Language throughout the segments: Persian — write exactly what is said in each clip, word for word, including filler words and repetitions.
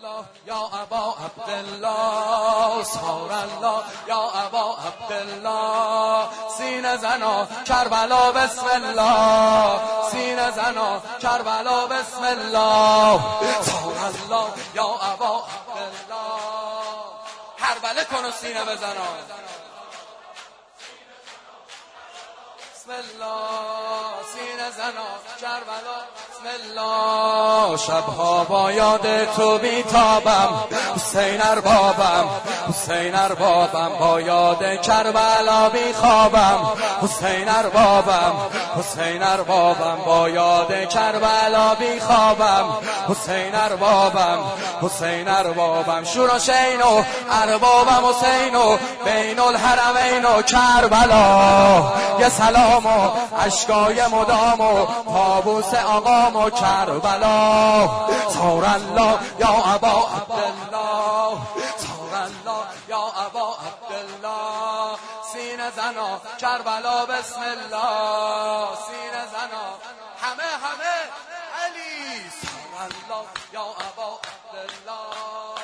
الله یا ابا عبدالله، صار الله یا ابا عبدالله. سینه زنا کربلا بسم الله، سینه زنا کربلا بسم الله. صار الله یا ابا عبدالله. کربله کن و سینه بزنا. بسم الله سینه زنا کربلا بسم الله. شبها با یاد تو بیتابم حسین اربابم، حسین اربابم با یاد کربلا بیخوابم. حسین اربابم، حسین اربابم با یاد کربلا بیخوابم. حسین اربابم، حسین اربابم شور و شین و اربابم حسین و بین الحرمین و کربلا. یه سلام و اشکای مدام و طاووس آقام و کربلا. صار الله یا ابا عبدالله، صار الله یا ابا عبدالله. سینه زنا کربلا بسم الله، سینه زنا همه همه علی. صار الله یا ابا عبدالله.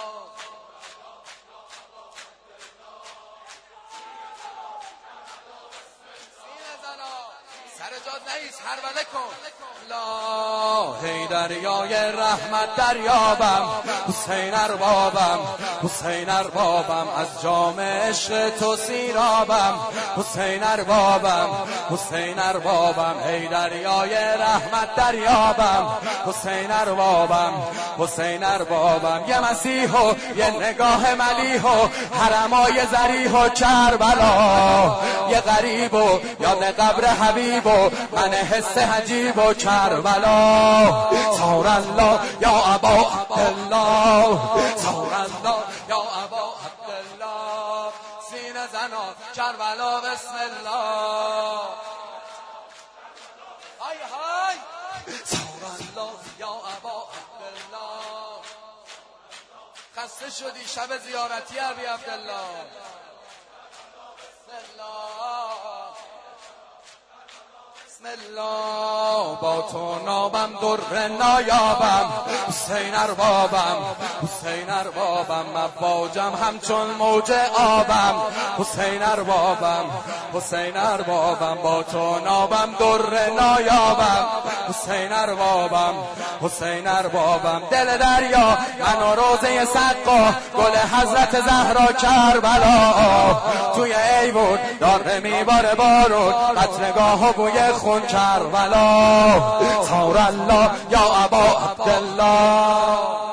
سر جاد نیست کربله کن. لا هی دریای رحمت دریابم حسین اربابم، حسین اربابم از جام عشق تو سیرابم. حسین اربابم، حسین اربابم هی دریای رحمت دریابم. حسین اربابم، حسین اربابم یه مسیح و یه نگاه ملیح و حرمای ذریح و کربلا. یه غریب و یاد قبر حبیب و من حس عجیب و کربلا. صار الله یا ابا عبدالله، صار الله یا ابا عبدالله. سینه زنا کربلا بسم الله. های های صار الله یا ابا عبدالله. خسته شدی شب زیارتی ابی عبدالله. بسم الله بسم الله. با تو نابم در نایابم حسین اربابم، حسین اربابم مواجم همچون موج آبم. حسین اربابم، حسین اربابم با تو نابم در نایابم. حسین اربابم، حسین اربابم دل دریا من و روزه سقا گل حضرت زهرا کربلا. توی ایوون داره میباره بارون قطرگاه و بوی خون کربلا. صار الله یا ابا عبدالله.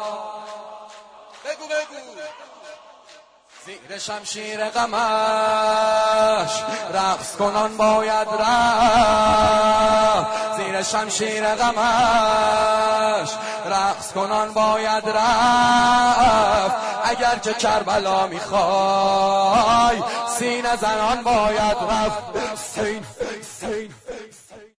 بگو بگو. زیر شمشیر غمش رقص کنان باید رفت، زیر شمشیر غمش رقص کنان باید رفت. اگر که کربلا میخوای سینه زنان باید رفت. حسین